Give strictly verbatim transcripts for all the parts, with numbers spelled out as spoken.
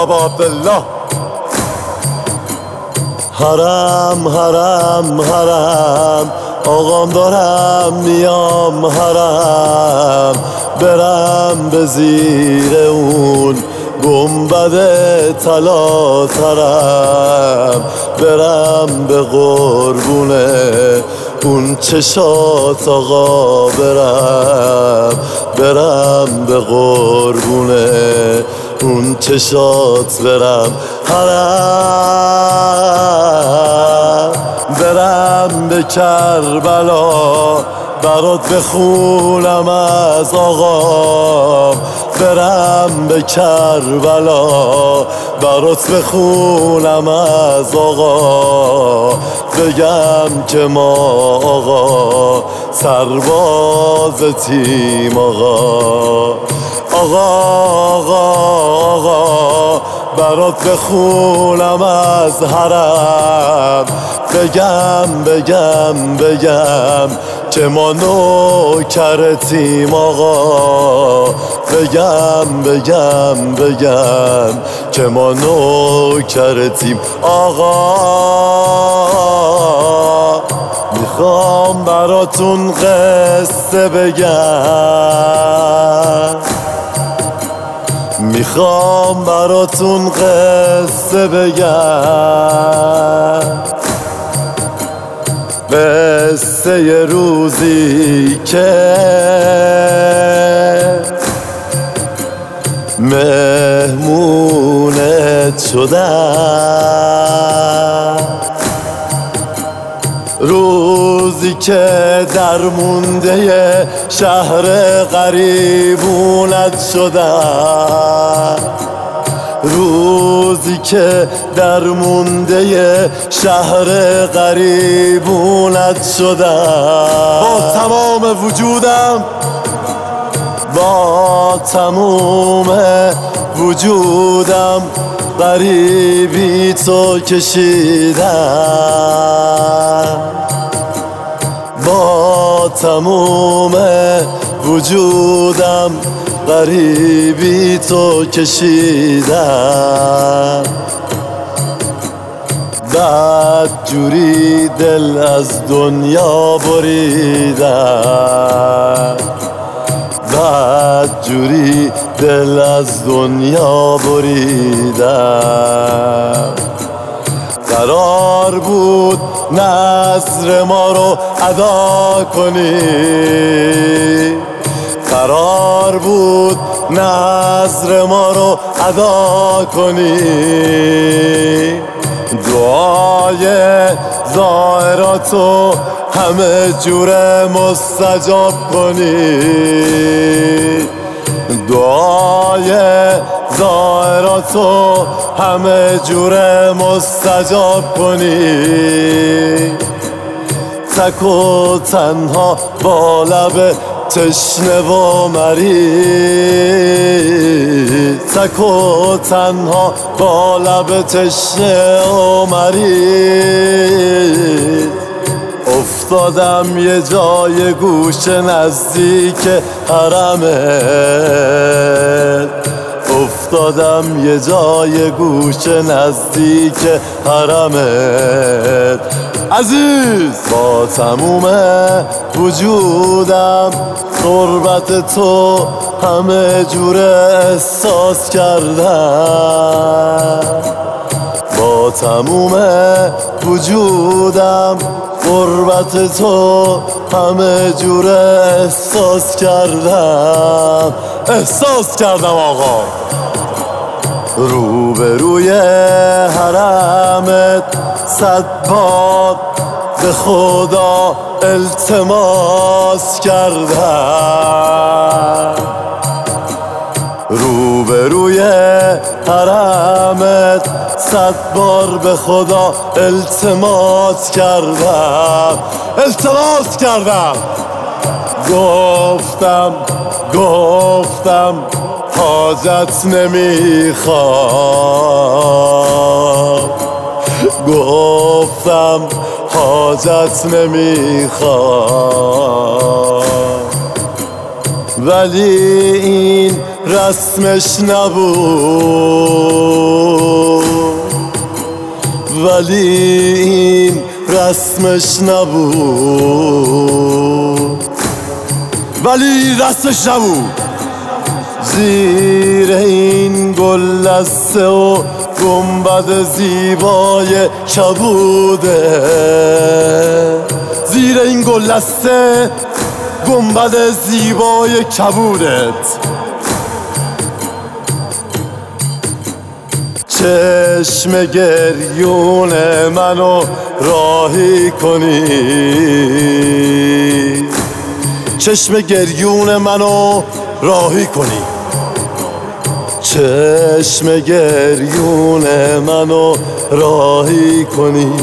بابا عبدالله. حرم حرم حرم آقام دارم میام حرم، برم به زیر اون گنبد طلا ترم، برم به قربونه اون چشات آقا، برم برم به قربونه اون چشات، برم حرم، برم به کربلا برات بخونم از آقا، برم به کربلا برات بخونم از آقا، بگم که ما آقا سرباز تیم آقا. آقا آقا آقا برات بخونم از حرم، بگم بگم بگم که ما نوکرتیم آقا، بگم بگم بگم که ما نوکرتیم آقا. میخوام براتون قصه بگم، میخوام براتون قصه بگم، قصه ی روزی که مهمونت شدم، روزی که در مونده شهر غریبونت شدم، روزی که در مونده شهر غریبونت شدم، با تمام وجودم با تمام وجودم غریبی تو کشیدم، با تمام وجودم غریبی تو کشیدم، بعد جوری دل از دنیا بریدم، بعد جوری دل از دنیا بریدم. قرار بود نذر ما رو ادا کنی، قرار بود نذر ما رو ادا کنی، دعای زائراتو همه جوره مستجاب کنی، دعای زائراتو همه جوره مستجاب کنی، تک و تنها با لب تشنه و مریض، تک و تنها با لب تشنه و مریض، افتادم یه جای گوش نزدیک حرمت، افتادم یه جای گوش نزدیک حرمت عزیز، با تموم وجودم قربت تو همه جوره احساس کردم، با تموم وجودم قربت تو همه جوره احساس کردم، احساس کردم آقا. روبروی حرمت صد بار به خدا التماس کردم، روبروی حرمت صد بار به خدا التماس کردم، التماس کردم. گفتم گفتم حاجت نمیخوام، گفتم حاجت نمیخوام، ولی این رسمش نبود، ولی این رسمش نبود، ولی رسمش نبود. زیر این گل لسته و گنبد زیبای کبوده، زیر این گل لسته گنبد زیبای کبودت، چشم گریون منو راهی کنی، چشم گریون منو راهی کنی، چشم گریون منو راهی کنی.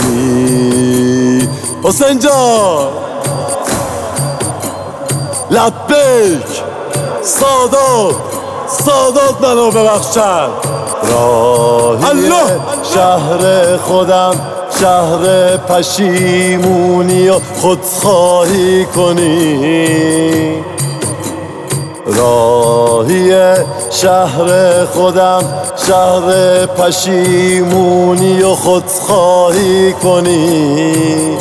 حسین جان لبیک، سادات سادات منو ببخشن. راهی شهر خودم شهر پشیمونی و خودخواهی کنی، راهی شهر خودم شهر پشیمونی و خودخواهی کنی،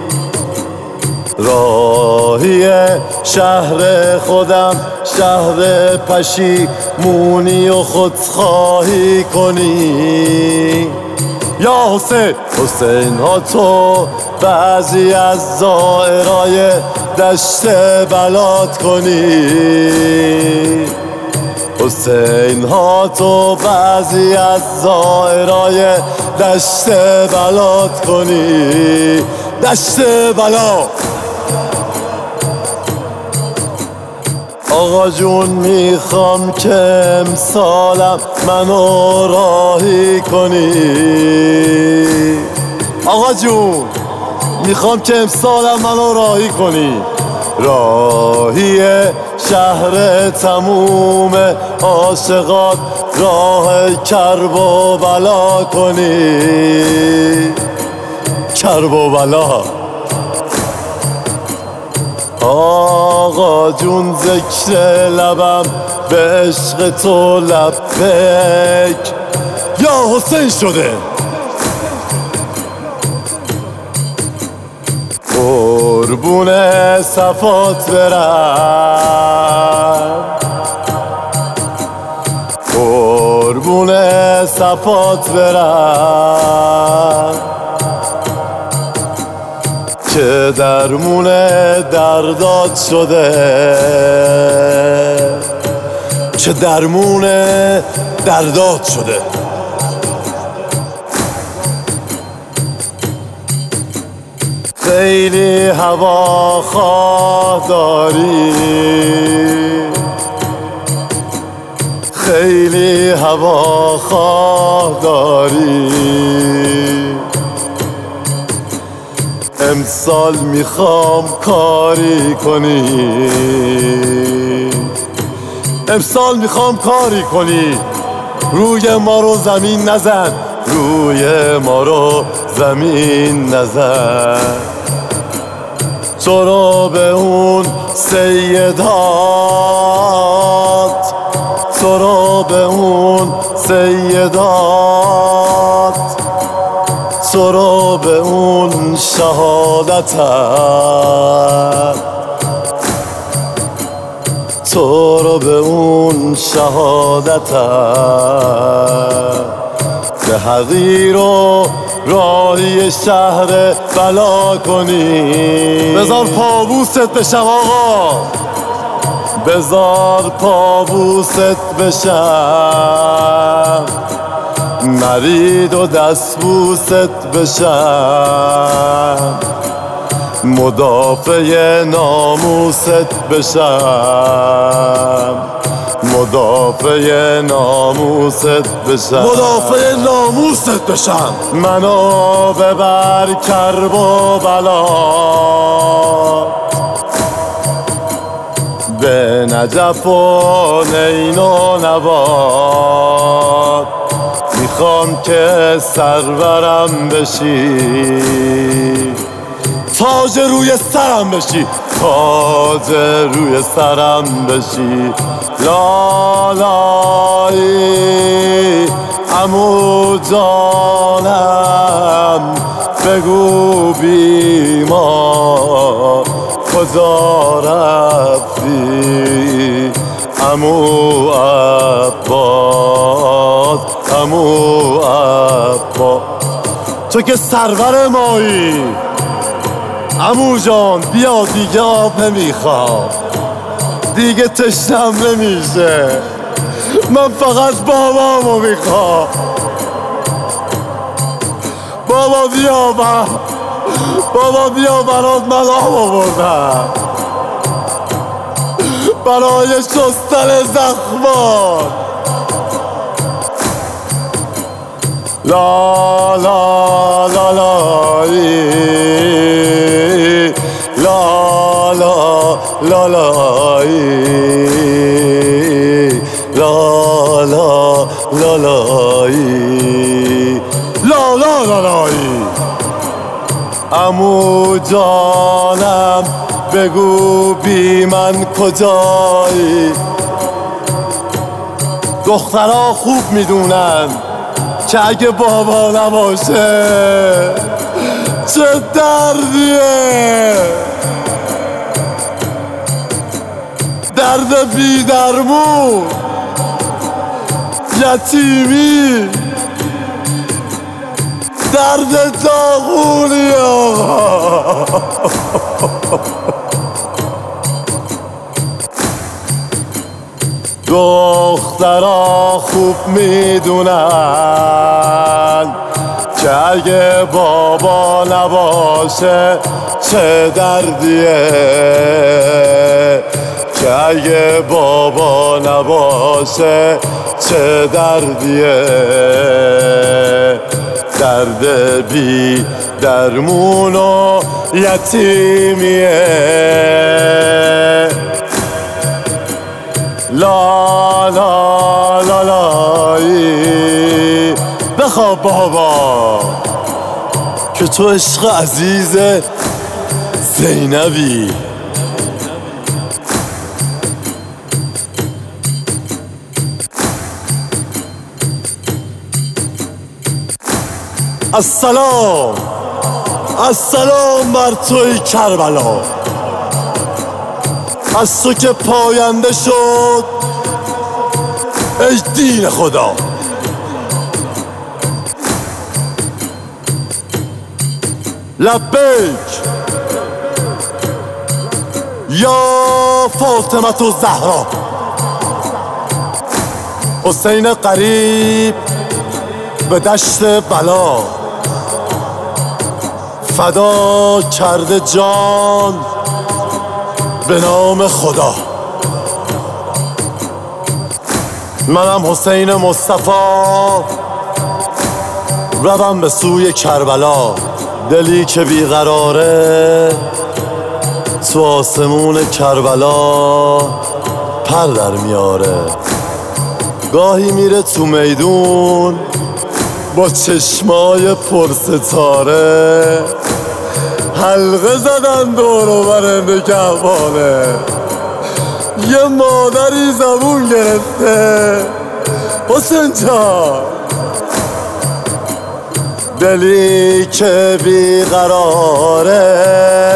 راهی شهر خودم شهر پشیمونی و خودخواهی کنی. یا حسین حسین ها تو بعضی از زائرای دشت بلاد کنی، حسین ها تو بعضی از زائرای دشت بلاد کنی، دشت بلا. آقا جون میخوام که امسالم منو راهی کنی، آقا جون میخوام که امسالم منو راهی کنی، راهی شهر تموم عاشقات راه کرب و بلا کنی، کرب و بلا. آقا جون ذکر لبم به عشق تو لبیک یا حسین شده، قربون صفات برم، قربون صفات برم، که درمون دردات شده، که درمون دردات شده. خیلی هوا خواه داری، خیلی هوا خواه داری، امسال میخوام کاری کنی، امسال میخوام کاری کنی، روی ما رو زمین نزن، روی ما رو زمین نزن. تو رو به اون سیدات، تو رو به اون سیدات، تو رو به اون شهادتت، تو رو به اون شهادتت، به حقیر و راهی شهر بلا کنی. بذار پابوست بشم آقا، بذار پابوست بشم، مرید و دستبوست بشم، مدافع ناموست بشم، مدافع ناموست بشم، مدافع ناموست بشم. منو ببر کرب و بلا، به نجف و نین و نبات، میخوام که سرورم بشی، تاج روی سرم بشی، تاج روی سرم بشی. لالایی عمو جانم بگو بی ما کجا رفتی؟ عمو عباس، عمو عباس، تو که سرور مایی. عمو جان بیا دیگه آب نمیخوام، دیگه تشنم نمیشه، من فقط بابامو میخوام. بابا بیا من، بابا بیا برات من آب آوردم برای شستن زخمات. لا لا لا لایی، لا لا لا لایی، لا لا لا لایی، لا لا لا لایی. عمو جانم بگو بی من کجایی؟ دخترها خوب میدونن که اگه بابا نباشه چه دردیه، درد بی درمون، یتیمی، درد داغونی. آقا دخترها خوب میدونن که اگه بابا نباشه چه دردیه، که اگه بابا نباشه چه دردیه. درد بی درمون و یتیمیه. لا لا لا لایی، بخواب بابا که تو عشق عزیز زینبی. السلام السلام بر توی کربلا، از تو که پاینده شد ای دین خدا. لبیک یا فاطمه الزهرا. حسین قریب به دشت بلا فدا کرده جان به نام خدا. منم حسین مصطفی روم به سوی کربلا. دلی که بیقراره تو آسمون کربلا پر در میاره. گاهی میره تو میدون با چشمای پرستاره، حلقه زدن دور و بر نگهبانه. یه مادری زبون گرفته حسین جان. دلی که بیقراره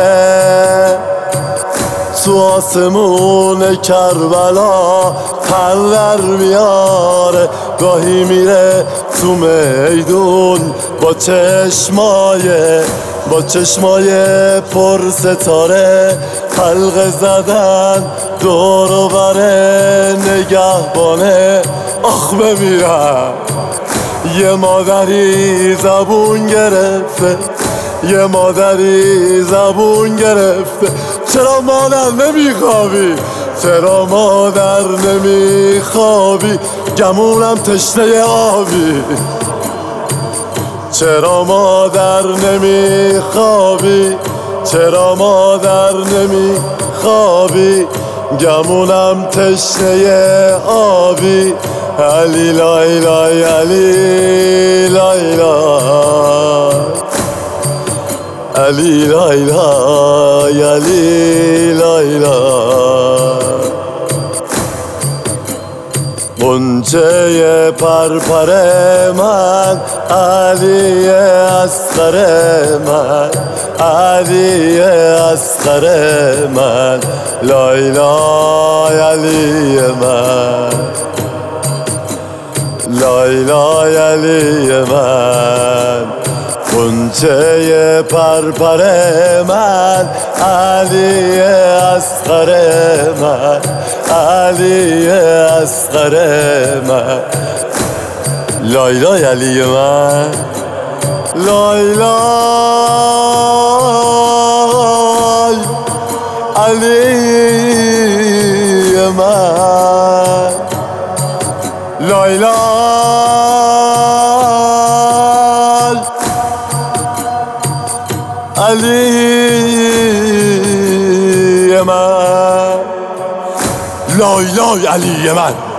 تو آسمون کربلا پر در میاره. گاهی میره تو میدون با چشمای با چشمای پر ستاره، حلقه زدن دور و بر نگهبانه. آخ بمیرم یه مادری زبون گرفته، یه مادری زبون گرفته. چرا مادر نمیخوابی؟ چرا مادر نمیخوابی؟ گمونم تشنه آبی. چرا مادر نمیخوابی؟ چرا مادر نمیخوابی؟ گمونم تشنه آبی. علی لای لای علی لای لای علی لای لای علی لای لای غنچه پرپر من علی اصغر من علی اصغر من لای لای علی من لای لای علی من غنچه پرپر من علی اصغر من علی اصغر من لای لای علی من لای لای علی من لای لای علی من لای لای علی من